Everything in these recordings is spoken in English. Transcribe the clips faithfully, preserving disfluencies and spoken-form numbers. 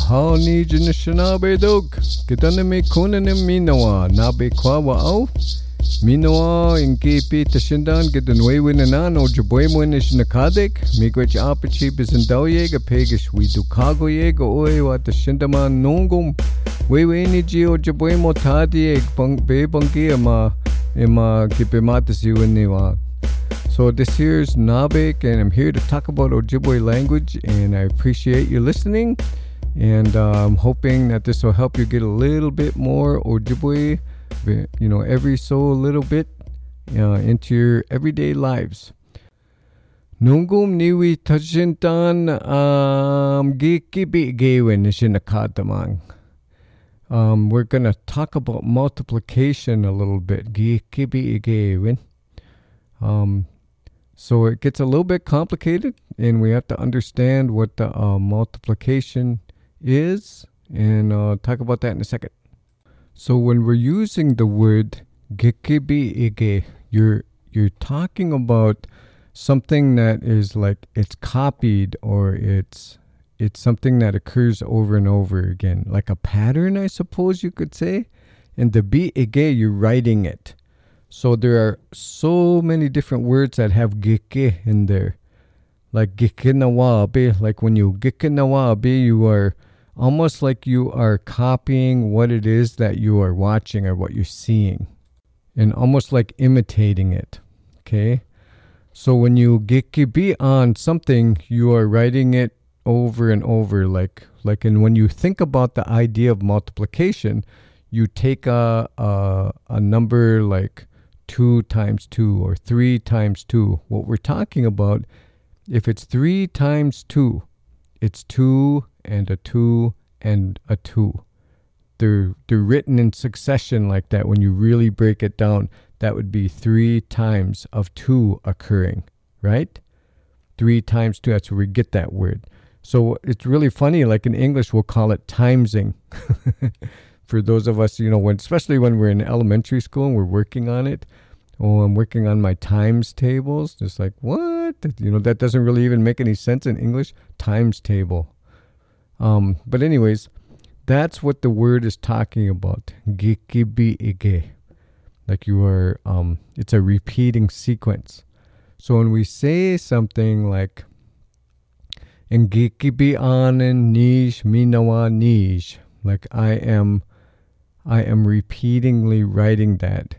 Mahal ni Janishanabe dog. Kitaneme kunanem minoa. Nabe kwa wao. Minoa inkipi tashindan gidanwewinanan o jabuemwinish nakadek. Miigwech apachi bisandawyega pegish widukagoyega oe wa tashindaman nongum. Weweniji o jabuemo tadieg bebangi ama ima kipimatasiwiniwa. So this here's Nabek, and I'm here to talk about Ojibwe language, and I appreciate you listening, and uh, I'm hoping that this will help you get a little bit more Ojibwe, you know, every so little bit uh, into your everyday lives. Nungum niwi tajintan um gikibi gewin ishinakadamang. Um, we're gonna talk about multiplication a little bit. Gikibi gewin. Um. So it gets a little bit complicated, and we have to understand what the uh, multiplication is, and uh, talk about that in a second. So when we're using the word gekibi, you're you're talking about something that is like it's copied, or it's it's something that occurs over and over again, like a pattern, I suppose you could say. And the bi ige, you're writing it. So there are so many different words that have geke in there. Like gikinawabe, like when you gikinawabe, you are almost like you are copying what it is that you are watching or what you're seeing. And almost like imitating it. Okay? So when you gikibi on something, you are writing it over and over. Like, like and when you think about the idea of multiplication, you take a, a, a number like two times two or three times two. What we're talking about, if it's three times two, it's two and a two and a two. They're, they're written in succession like that. When you really break it down, that would be three times of two occurring, right? Three times two, that's where we get that word. So it's really funny, like in English, we'll call it timesing. For those of us, you know, when especially when we're in elementary school and we're working on it. Oh, I'm working on my times tables. Just like, what? You know, that doesn't really even make any sense in English. Times table. Um, but anyways, that's what the word is talking about. Gikibi-ige. Like you are, um, it's a repeating sequence. So when we say something like, Ngikibi-anen nish minawa nish, like I am I am repeatedly writing that.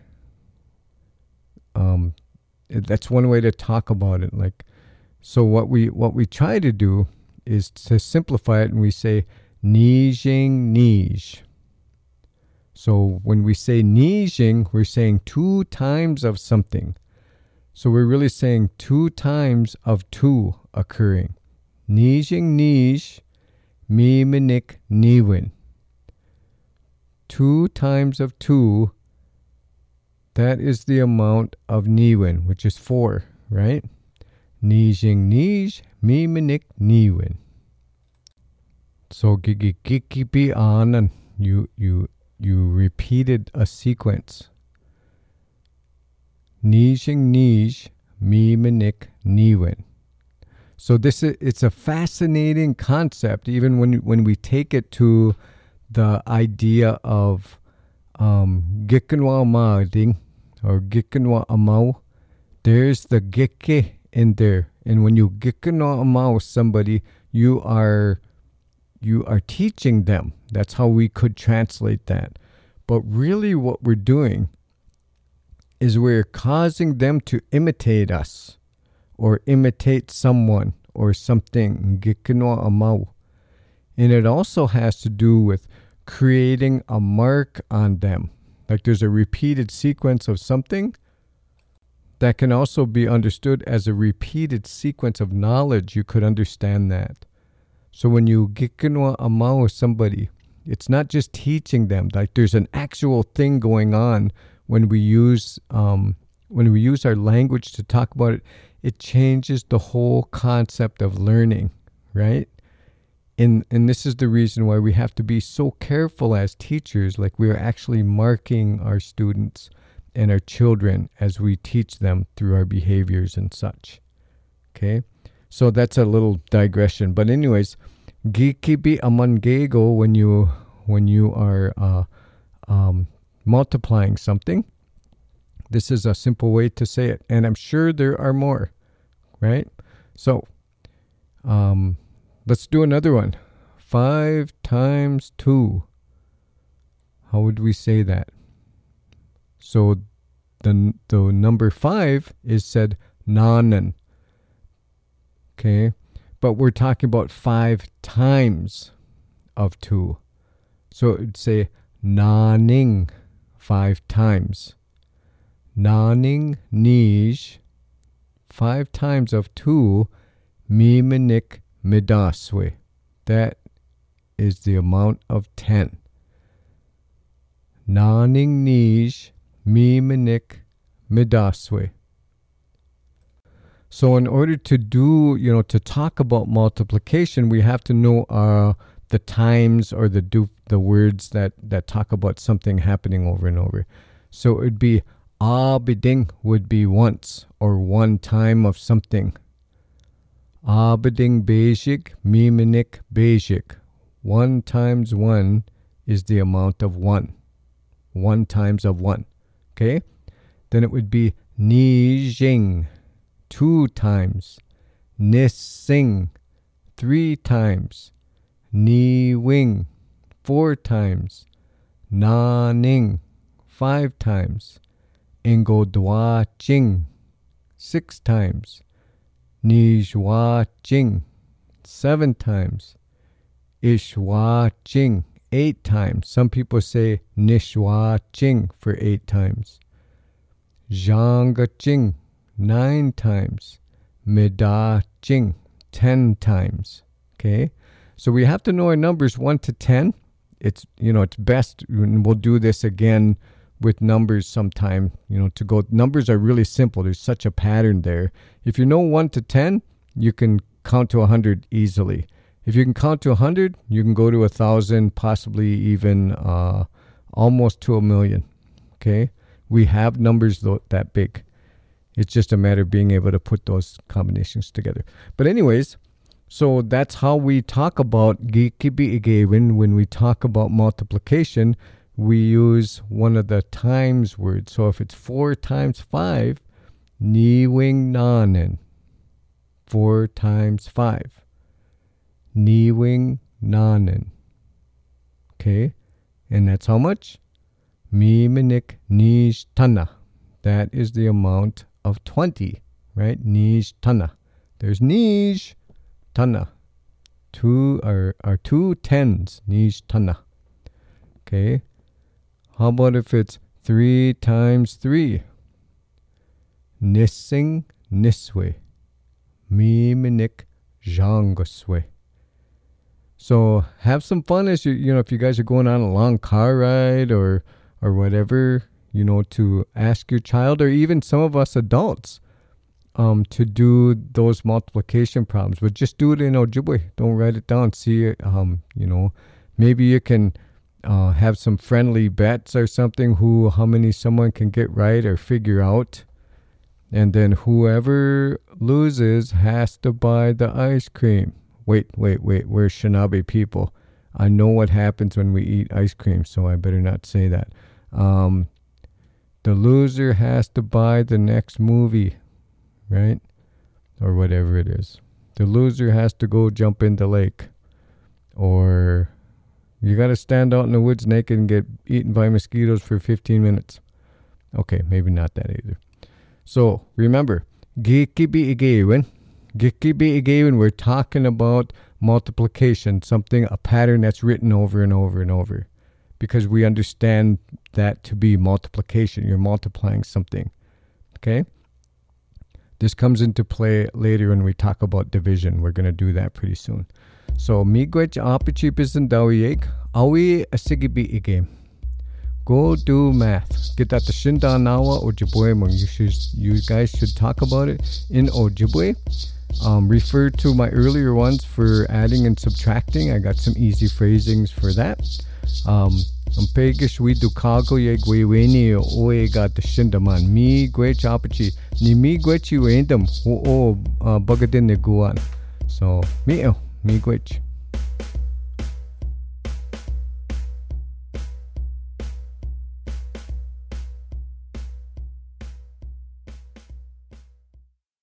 Um, that's one way to talk about it. Like, so what we what we try to do is to simplify it, and we say nijing nish. So when we say nijing, we're saying two times of something. So we're really saying two times of two occurring. Nijing nish, mi minik niwin. Two times of two, that is the amount of niwin, which is four, right? Nijing nij, mi minik niwin. So gigi gigi bi anan, you you you repeated a sequence. Nijing nij, mi minik niwin. So this is, it's a fascinating concept, even when when we take it to the idea of um, gikinwa maading or gikinwa amau. There's the gike in there, and when you gikinwa amau somebody, you are you are teaching them. That's how we could translate that. But really, what we're doing is we're causing them to imitate us, or imitate someone or something. Gikinwa amau. And it also has to do with creating a mark on them. Like there's a repeated sequence of something that can also be understood as a repeated sequence of knowledge. You could understand that. So when you gikinwa amau somebody, it's not just teaching them. Like there's an actual thing going on when we use um, when we use our language to talk about it. It changes the whole concept of learning, right? And, and this is the reason why we have to be so careful as teachers, like we are actually marking our students and our children as we teach them through our behaviors and such. Okay? So that's a little digression. But anyways, Gikibi amangego when you when you are uh, um, multiplying something. This is a simple way to say it, and I'm sure there are more, right? So, um, let's do another one. Five times two. How would we say that? So, the the number five is said nanen. Okay, but we're talking about five times of two. So it would say naning five times. Naning nij, five times of two, mimenik midaswe. That is the amount of ten. Naning nij, mimenik midaswe. So in order to do, you know, to talk about multiplication, we have to know uh, the times or the do, the words that, that talk about something happening over and over. So it would be abeding would be once or one time of something. Abeding basic, mimenik basic. One times one is the amount of one. One times of one. Okay? Then it would be nijing, two times. Nissing, three times. Ni-wing, four times. Na-ning, five times. Ingo-dwa-ching, six times. Ni-jwa-ching, seven times. Ish-wa-ching, eight times. Some people say nish-wa-ching for eight times. Zhang-ga-ching, nine times. Mida-ching, ten times. Okay? So we have to know our numbers one to ten. It's, you know, it's best, and we'll do this again with numbers sometime, you know, to go. Numbers are really simple. There's such a pattern there. If you know one to ten, you can count to one hundred easily. If you can count to one hundred, you can go to one thousand, possibly even uh, almost to a million. Okay? We have numbers th- that big. It's just a matter of being able to put those combinations together. But anyways, so that's how we talk about gikibi igewin. When we talk about multiplication, we use one of the times words. So if it's four times five, niwing nanen. Four times five. Niwing nanen. Okay? And that's how much? Mimenik nij tana. That is the amount of twenty, right? Nij tana. There's nij tana. Two are, are two tens. Nij tana. Okay? How about if it's three times three? Nissing niswe. Mimenik zhangaswe. So have some fun as you, you know, if you guys are going on a long car ride or or whatever, you know, to ask your child, or even some of us adults, um, to do those multiplication problems. But just do it in Ojibwe. Don't write it down. See it, um, you know, maybe you can uh, have some friendly bets or something, who, how many someone can get right or figure out. And then whoever loses has to buy the ice cream. Wait, wait, wait, we're Shinabe people. I know what happens when we eat ice cream, so I better not say that. Um, the loser has to buy the next movie, right? Or whatever it is. The loser has to go jump in the lake. Or you got to stand out in the woods naked and get eaten by mosquitoes for fifteen minutes. Okay, maybe not that either. So, remember, gikibi igewin. Gikibi igewin, we're talking about multiplication, something, a pattern that's written over and over and over. Because we understand that to be multiplication. You're multiplying something. Okay? This comes into play later when we talk about division. We're going to do that pretty soon. So, miigwech apachipis and dawiyek, awi asigibi igame. Go do math. Get that the Shinda Nawa Ojibwe. You should, you guys should talk about it in Ojibwe. Um, refer to my earlier ones for adding and subtracting. I got some easy phrasings for that. Um, ang pegish we do kago ye gweweni oe got the Shindaman. Mi gwe chapachi. Ni mi gwechi wendam. O bagadin ne guan. So, mi mi gwech.